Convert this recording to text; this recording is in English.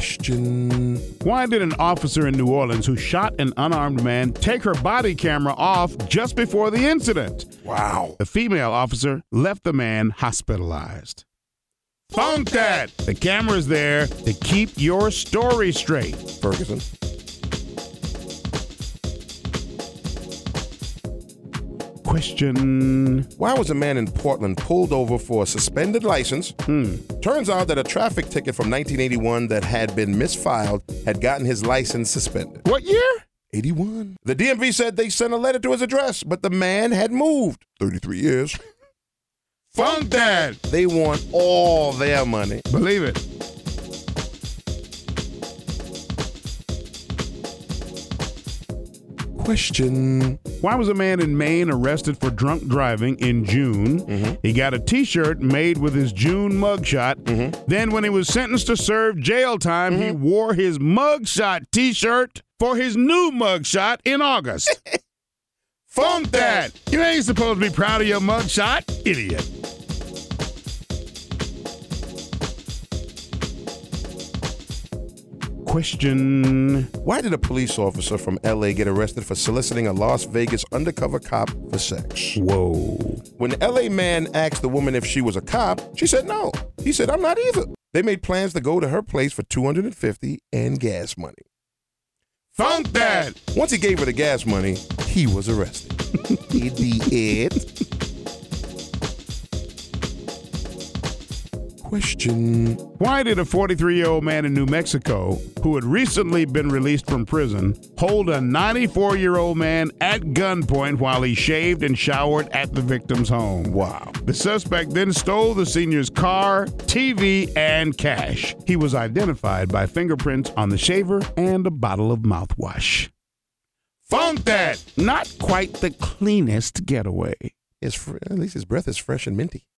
Question. Why did an officer in New Orleans who shot an unarmed man take her body camera off just before the incident? Wow. The female officer left the man hospitalized. Funk that! The camera's there to keep your story straight. Ferguson. Question. Why was a man in Portland pulled over for a suspended license? Turns out that a traffic ticket from 1981 that had been misfiled had gotten his license suspended. What year? 81. The DMV said they sent a letter to his address, but the man had moved. 33 years. Funk that! They want all their money. Believe it. Question. Why was a man in Maine arrested for drunk driving in June? He got a T-shirt made with his June mugshot. Then when he was sentenced to serve jail time, he wore his mugshot T-shirt for his new mugshot in August. Funk that! You ain't supposed to be proud of your mugshot, idiot. Question. Why did a police officer from LA get arrested for soliciting a Las Vegas undercover cop for sex? Whoa. When the LA man asked the woman if she was a cop, she said no. He said, I'm not either. They made plans to go to her place for $250 and gas money. Funk that! Once he gave her the gas money, he was arrested. Idiot. Question. Why did a 43-year-old man in New Mexico, who had recently been released from prison, hold a 94-year-old man at gunpoint while he shaved and showered at the victim's home? Wow. The suspect then stole the senior's car, TV, and cash. He was identified by fingerprints on the shaver and a bottle of mouthwash. Funk that! Not quite the cleanest getaway. At least his breath is fresh and minty.